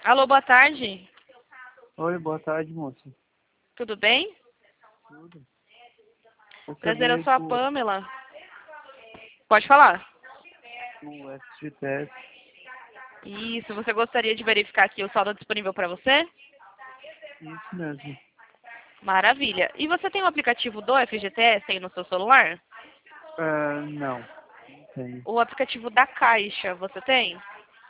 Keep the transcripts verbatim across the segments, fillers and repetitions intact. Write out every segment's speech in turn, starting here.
Alô, boa tarde. Oi, boa tarde, moça. Tudo bem? Tudo. Eu Prazer, eu sabia sou a do, Pamela. Pode falar. do F G T S. Isso, você gostaria de verificar aqui o saldo disponível para você? Isso mesmo. Maravilha. E você tem o aplicativo do F G T S aí no seu celular? Ah, não, não tenho. O aplicativo da Caixa, você tem?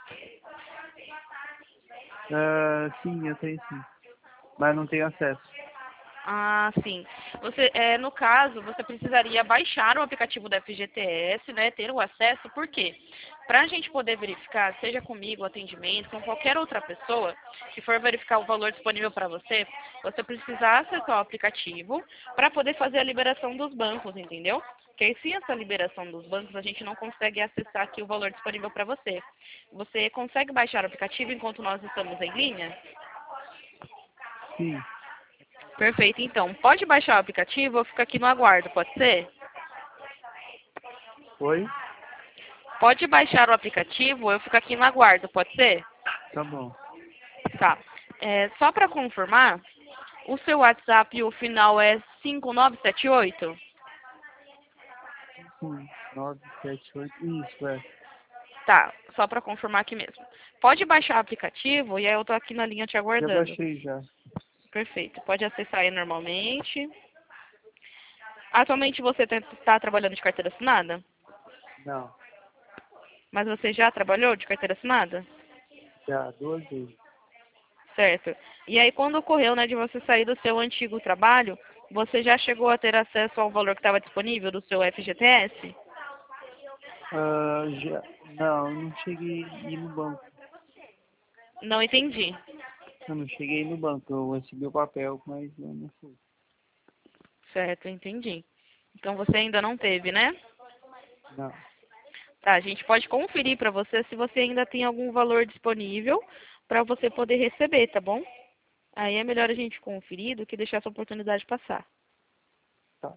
Ah, sim, eu tenho sim. Mas não tenho acesso. Ah, sim. Você, é, no caso, você precisaria baixar o aplicativo do F G T S, né, ter o acesso, por quê? Para a gente poder verificar, seja comigo, atendimento, com qualquer outra pessoa, que for verificar o valor disponível para você, você precisa acessar o aplicativo para poder fazer a liberação dos bancos, entendeu? Porque aí, sem essa liberação dos bancos, a gente não consegue acessar aqui o valor disponível para você. Você consegue baixar o aplicativo enquanto nós estamos em linha? Sim. Perfeito, então. Pode baixar o aplicativo, eu fico aqui no aguardo, pode ser? Oi? Pode baixar o aplicativo, eu fico aqui no aguardo, pode ser? Tá bom. Tá. É, só para confirmar, o seu WhatsApp, o final é cinco nove sete oito? Sim. nove sete oito. Isso, é. Tá, só para confirmar aqui mesmo. Pode baixar o aplicativo e aí eu tô aqui na linha te Já aguardando. baixei já. Perfeito. Pode acessar aí normalmente. Atualmente você está trabalhando de carteira assinada? Não. Mas você já trabalhou de carteira assinada? Já, duas vezes. Certo. E aí, quando ocorreu, né, de você sair do seu antigo trabalho, você já chegou a ter acesso ao valor que estava disponível do seu F G T S? Ah, já. Não, eu não cheguei a ir no banco. Não entendi. Eu não cheguei no banco. Eu recebi o papel, mas eu não fui. Certo, entendi. Então você ainda não teve, né? Não. Tá, a gente pode conferir para você se você ainda tem algum valor disponível para você poder receber, tá bom? Aí é melhor a gente conferir do que deixar essa oportunidade passar. Tá.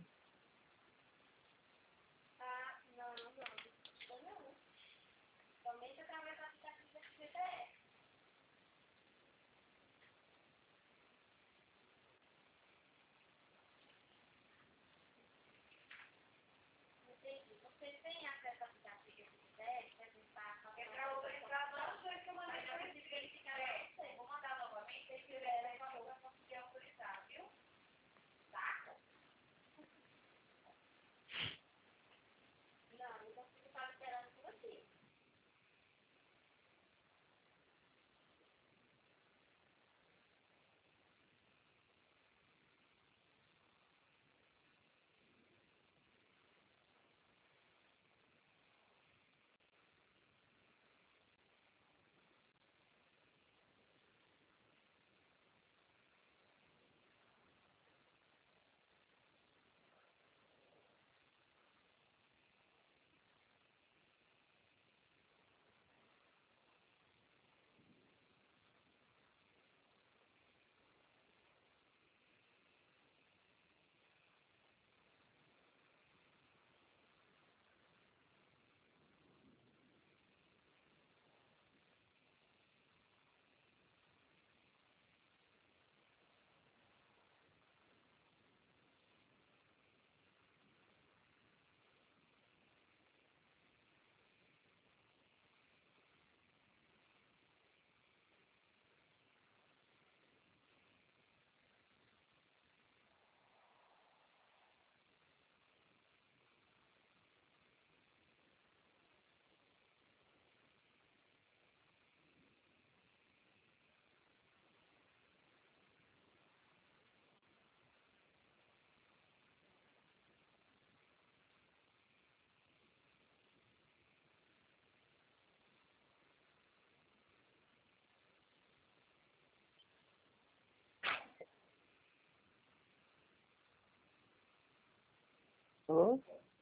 Alô?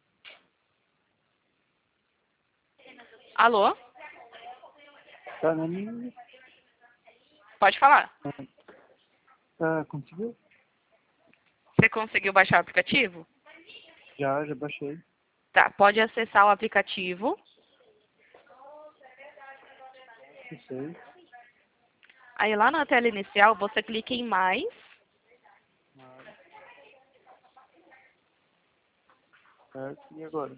Alô? Tá na minha. Pode falar. Ah, conseguiu? Você conseguiu baixar o aplicativo? Já, já baixei. Tá, pode acessar o aplicativo. Eu sei. Aí lá na tela inicial, você clica em mais. Certo, e agora?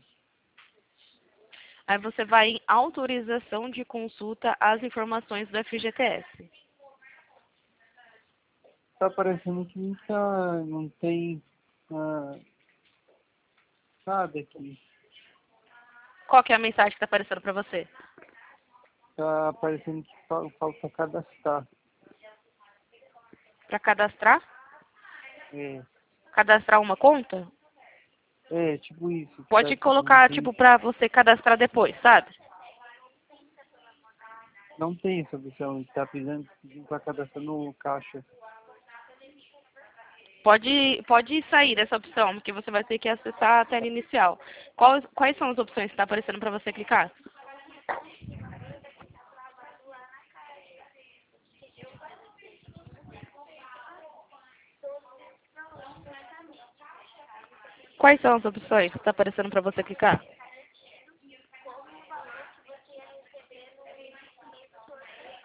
Aí você vai em autorização de consulta às informações do F G T S. Tá aparecendo que não, tá, não tem ah, nada aqui. Qual que é a mensagem que está aparecendo para você? Tá aparecendo que fal- falta cadastrar. Para cadastrar? É, Cadastrar uma conta? é tipo isso. Que Pode tá, tipo, não colocar, tem, tipo, para você cadastrar depois, sabe? não tem essa opção. Tá pedindo, pedindo para cadastrar no caixa. Pode, pode sair dessa opção, porque você vai ter que acessar a tela inicial. Quais, quais são as opções que está aparecendo para você clicar? Quais são as opções que está aparecendo para você clicar?